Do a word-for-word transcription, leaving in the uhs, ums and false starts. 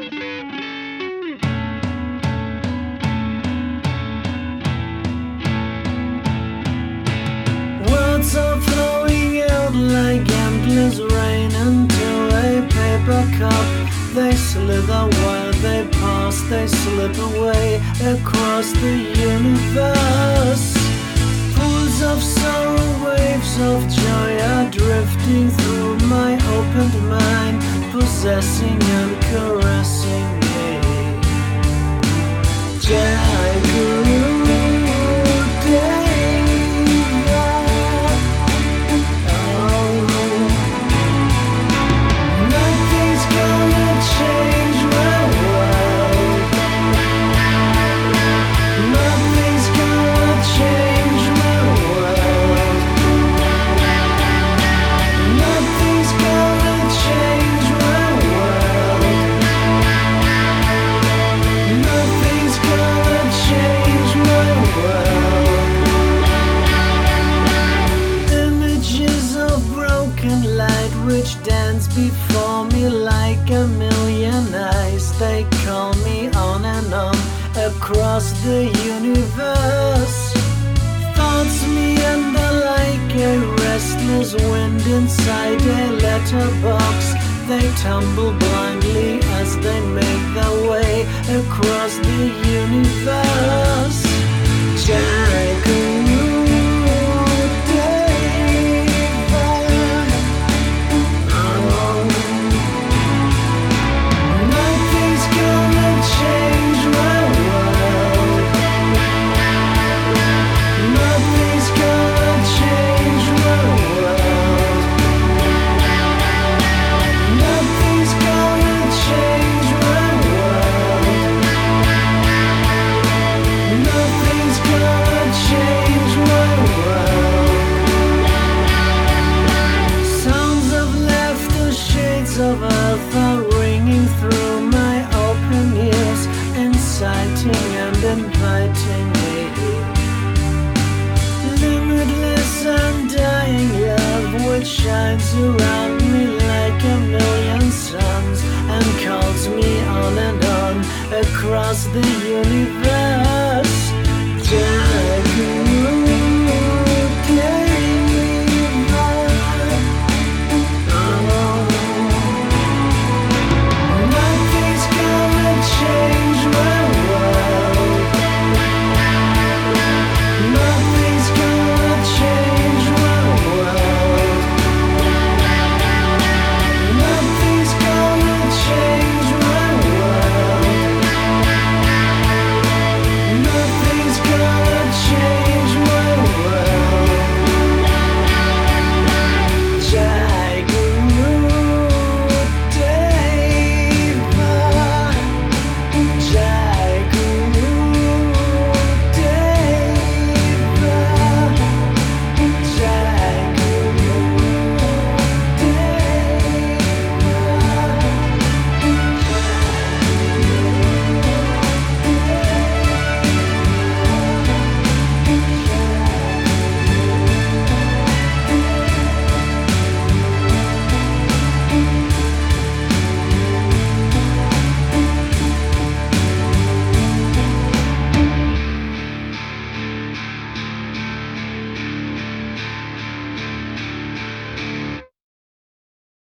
Words are flowing out like endless rain into a paper cup. They slither while they pass, they slip away across the universe. Pools of sorrow, waves of joy are drifting through my opened mind, possessing and caressing me. Jai Guru Deva. Oh, nothing's gonna change my world. Nothing's gonna change my world. Nothing's gonna change my world. Nothing's gonna change my world. Images of broken light which dance before me like a million eyes. They call me on and on across the universe. Thoughts meander like a restless wind inside a letterbox. They tumble blindly as they make their way across the universe. Jai Guru Deva. Oh, nothing's gonna change my world. Nothing's gonna change my world. Nothing's gonna change my world. Nothing's gonna change my world. Sounds of laughter, shades of earth are ringing through my open ears, inciting and inviting me. Limitless undying love which shines around me like a million suns and calls me on and on across the universe.